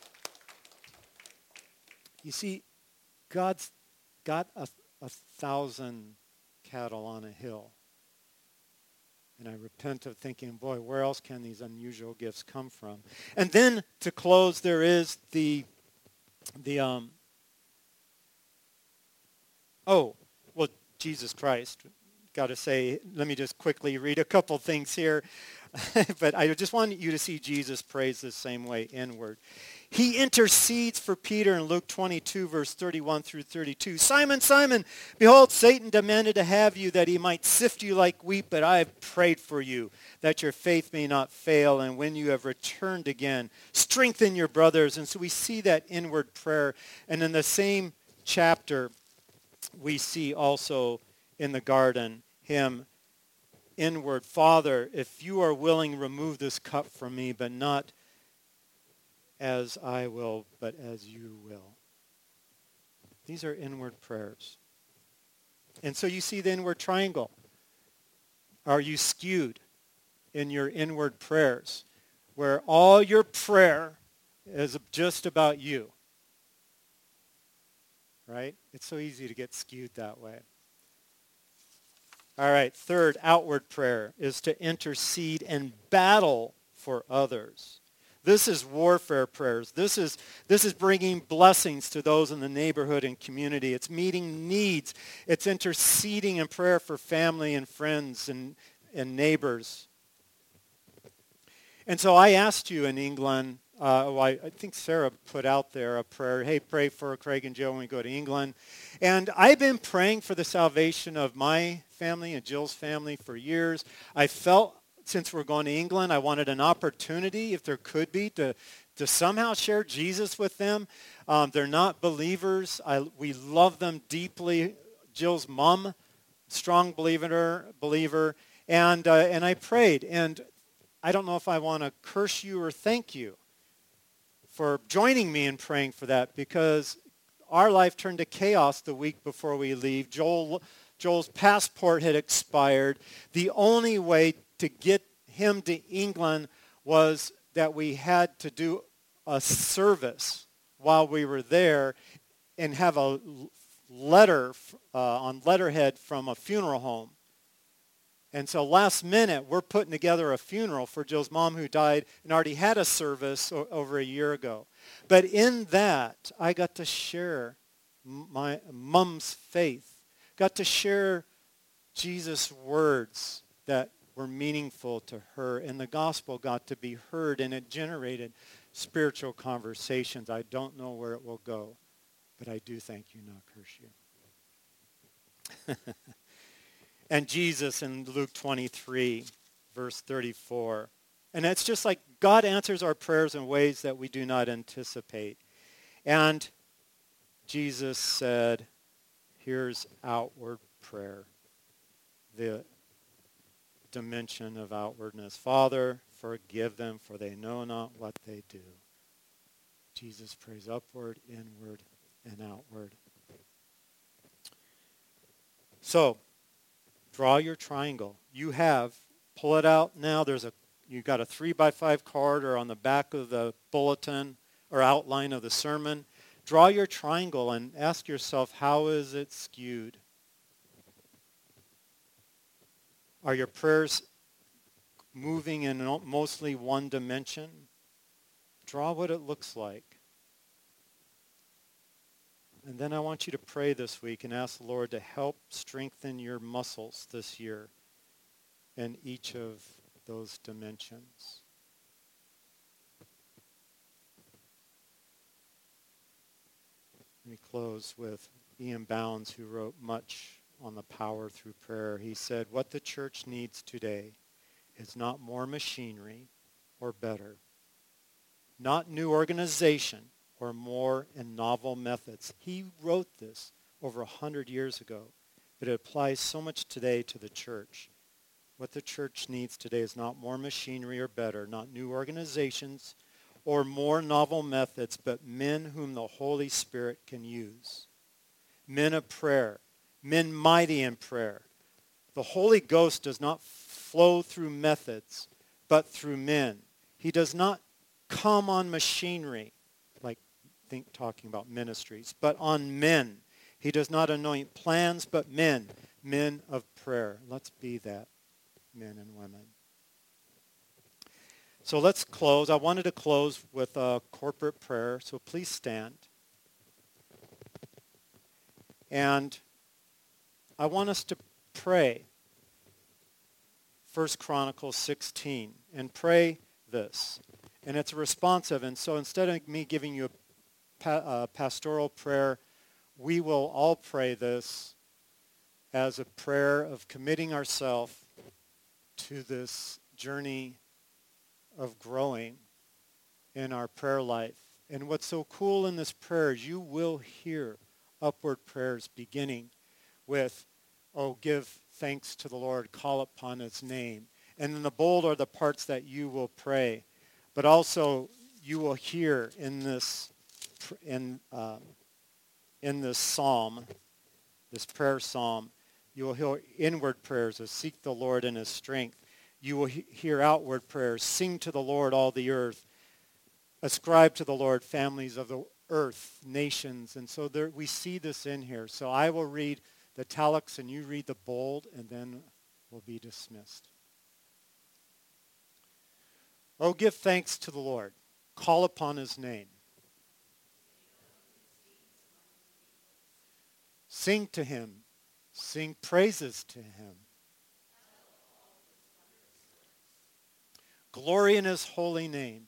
You see, God's got a, a thousand cattle on a hill. And I repent of thinking, boy, where else can these unusual gifts come from? And then to close, there is the, the um, oh, well, Jesus Christ got to say, let me just quickly read a couple things here. But I just want you to see Jesus prays the same way, inward. He intercedes for Peter in Luke twenty-two, verse thirty-one through thirty-two. Simon, Simon, behold, Satan demanded to have you that he might sift you like wheat, but I have prayed for you that your faith may not fail. And when you have returned again, strengthen your brothers. And so we see that inward prayer. And in the same chapter, we see also in the garden him inward, Father, if you are willing, remove this cup from me, but not as I will, but as you will. These are inward prayers. And so you see the inward triangle. Are you skewed in your inward prayers, where all your prayer is just about you? Right? It's so easy to get skewed that way. All right, third, outward prayer is to intercede and battle for others. This is warfare prayers. This is, this is bringing blessings to those in the neighborhood and community. It's meeting needs. It's interceding in prayer for family and friends and, and neighbors. And so I asked you in England, uh, well, I, I think Sarah put out there a prayer, hey, pray for Craig and Jill when we go to England. And I've been praying for the salvation of my family and Jill's family for years. I felt since we're going to England, I wanted an opportunity, if there could be, to, to somehow share Jesus with them. Um, they're not believers. I, we love them deeply. Jill's mom, strong believer, believer. And, uh, and I prayed. And I don't know if I want to curse you or thank you for joining me in praying for that, because our life turned to chaos the week before we leave. Joel, Joel's passport had expired. The only way to get him to England was that we had to do a service while we were there and have a letter uh, on letterhead from a funeral home. And so last minute, we're putting together a funeral for Jill's mom, who died and already had a service o- over a year ago. But in that, I got to share my mom's faith, got to share Jesus' words that were meaningful to her, and the gospel got to be heard, and it generated spiritual conversations. I don't know where it will go, but I do thank you, not curse you. And Jesus in Luke twenty-three, verse thirty-four. And it's just like God answers our prayers in ways that we do not anticipate. And Jesus said, here's outward prayer, the dimension of outwardness. Father, forgive them, for they know not what they do. Jesus prays upward, inward, and outward. So, draw your triangle. You have, pull it out now. There's a, you got a three by five card, or on the back of the bulletin or outline of the sermon. Draw your triangle and ask yourself, how is it skewed? Are your prayers moving in mostly one dimension? Draw what it looks like. And then I want you to pray this week and ask the Lord to help strengthen your muscles this year in each of those dimensions. Let me close with Ian Bounds, who wrote much on the power through prayer. He said, what the church needs today is not more machinery or better, not new organization or more and novel methods. He wrote this over a hundred years ago, but it applies so much today to the church. What the church needs today is not more machinery or better, not new organizations or more novel methods, but men whom the Holy Spirit can use. Men of prayer, men mighty in prayer. The Holy Ghost does not flow through methods, but through men. He does not come on machinery, like think talking about ministries, but on men. He does not anoint plans, but men, men of prayer. Let's be that, men and women. So let's close. I wanted to close with a corporate prayer, so please stand. And I want us to pray First Chronicles sixteen and pray this. And it's responsive. And so instead of me giving you a, pa- a pastoral prayer, we will all pray this as a prayer of committing ourselves to this journey of growing in our prayer life. And what's so cool in this prayer is you will hear upward prayers beginning with, oh, give thanks to the Lord, call upon his name. And then the bold are the parts that you will pray. But also you will hear in this in uh, in this psalm, this prayer psalm, you will hear inward prayers of seek the Lord in his strength. You will he- hear outward prayers, sing to the Lord all the earth, ascribe to the Lord families of the earth, nations. And so there, we see this in here. So I will read the italics and you read the bold, and then we'll be dismissed. Oh, give thanks to the Lord. Call upon his name. Sing to him. Sing praises to him. Glory in his holy name.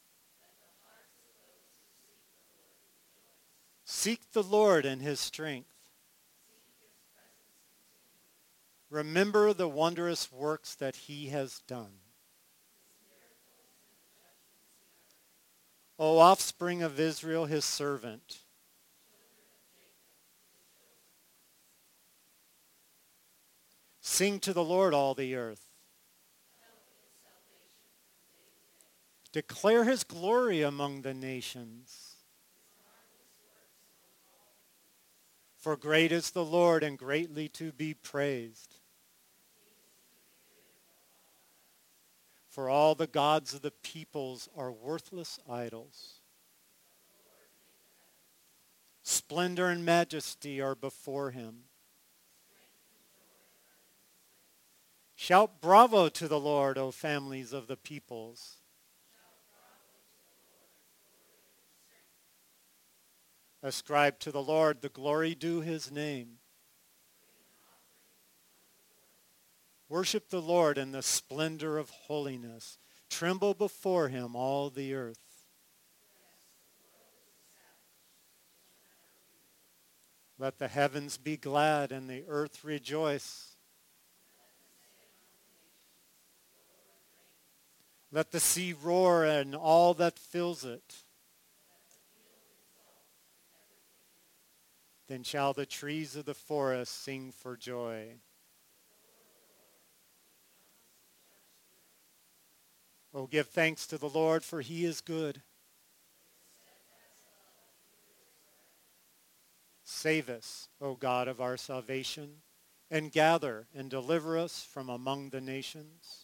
Seek the Lord in his strength. Remember the wondrous works that he has done. O offspring of Israel, his servant. Sing to the Lord, all the earth. Declare his glory among the nations. For great is the Lord and greatly to be praised. For all the gods of the peoples are worthless idols. Splendor and majesty are before him. Shout bravo to the Lord, O families of the peoples. Ascribe to the Lord the glory due his name. Worship the Lord in the splendor of holiness. Tremble before him, all the earth. Let the heavens be glad and the earth rejoice. Let the sea roar and all that fills it. Then shall the trees of the forest sing for joy. Oh, give thanks to the Lord, for he is good. Save us, O God of our salvation, and gather and deliver us from among the nations.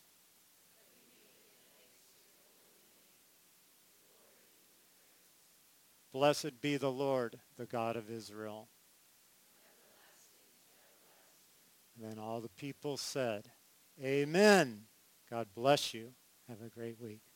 Blessed be the Lord, the God of Israel. And then all the people said, Amen. God bless you. Have a great week.